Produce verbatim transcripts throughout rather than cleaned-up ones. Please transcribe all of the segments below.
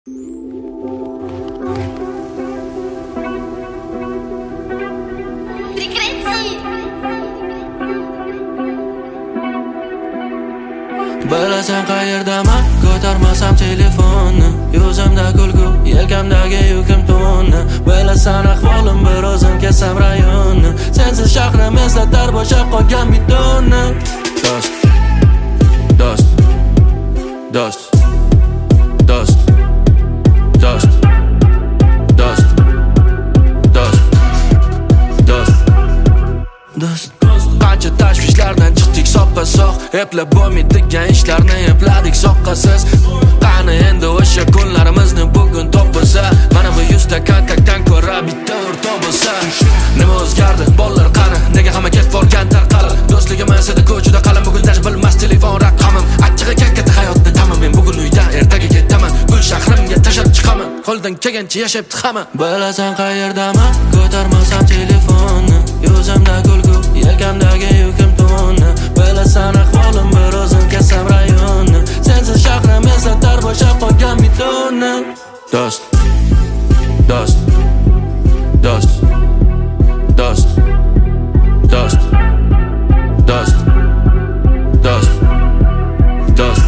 Bilasan qayerdaman, ko'tarmasam telefonni. Yuzimda kulgu, yelkamdagi yukim to'nni. Bilasan ahvolim, bir o'zim kesam rayonni. Sensiz shahrim eslatar bo'shab qolgan bidonni. Dost, dost, dost, dost, dost, dost, dost, dost, dost. Qancha tashvishlardan chiqdik soppa-soq, eplab bo'lmaydigan ishlarni epladik soqqasiz. Qani endi o'sha kunlarimizni bugun topilsa, mana bu yuzta kontaktdan ko'ra bitta o'rtoq bo'lsa. Nima o'zgardi? Bolalar qani? Nega hamma ketib borgan tarqalib? Do'stligim ensada ko'chada qalam, bugun dash bilmas telefon raqamim. Achchig'i kakkata hayotda tamam, men bugun uydan ertaga ketaman. Gul shahrimga tashab chiqaman, qo'ldan kelgancha yashab chiqaman. Bilasan qayerdaman, ko'tarmasam telefonni. Yuzimda kulgu, yelkamdagi yukim to'nni. Bilasan ahvolim, bir o'zim kesam rayonni. Sensiz shahrim eslatar bo'shab qolgan bidonni. Dost, dost, dost, dost, dost, dost, dost, dost.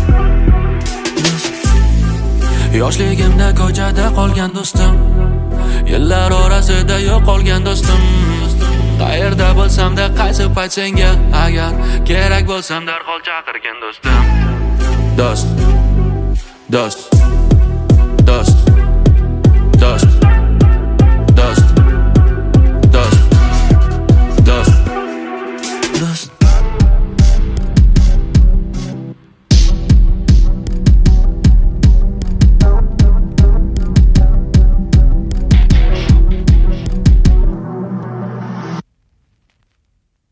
Yoshligimda ko'chada qolgan do'stim, yillar orasida yo'qolgan do'stim. Qayerda bo'lsam-da, qaysi payt senga agar kerak bo'lsam darhol chaqirgan do'stim. Dost, dost.